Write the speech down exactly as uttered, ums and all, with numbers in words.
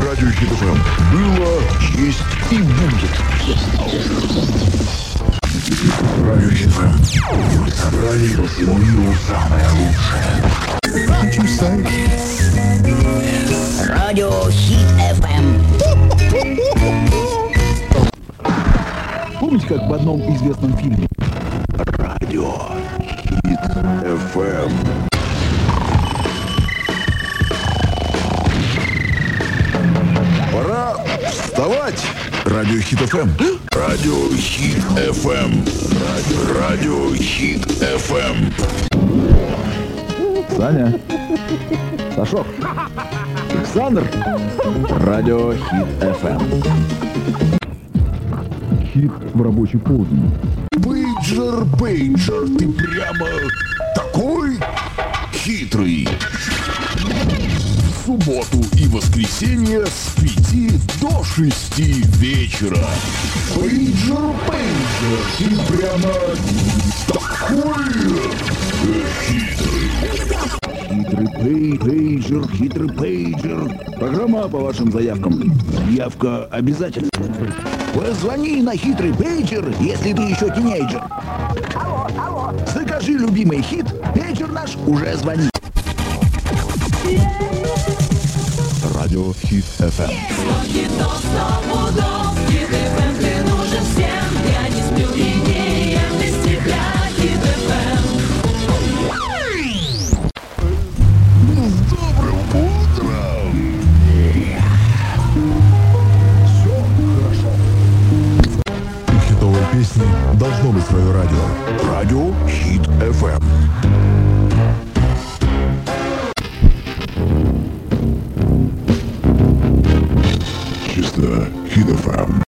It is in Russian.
Радио Хит эф эм. Было, есть и будет. Радио Хит эф эм. Собрали по всему миру самое лучшее. Радио Хит эф эм. Помните, как в одном известном фильме? Радио Хит эф эм. Пора вставать. Радио Хит эф эм. Радио Хит эф эм. Радио, Радио Хит эф эм. Саня. Сашок. Александр. Радио Хит эф эм. Хит в рабочий полдень. Пейджер, пейджер, ты прямо такой хитрый. В субботу и воскресенье с пяти до шести вечера. Пейджер, пейджер, ты прямо такой хитрый. Хитрый пей, пейджер, хитрый пейджер. Программа по вашим заявкам. Явка обязательно. Позвони на хитрый пейджер, если ты еще тинейджер. Алло, алло. Закажи любимый хит, пейджер наш уже звонит. Радио Хит эф эм. Песни должно быть свое радио. Радио Хит эф эм. Чисто Хит эф эм.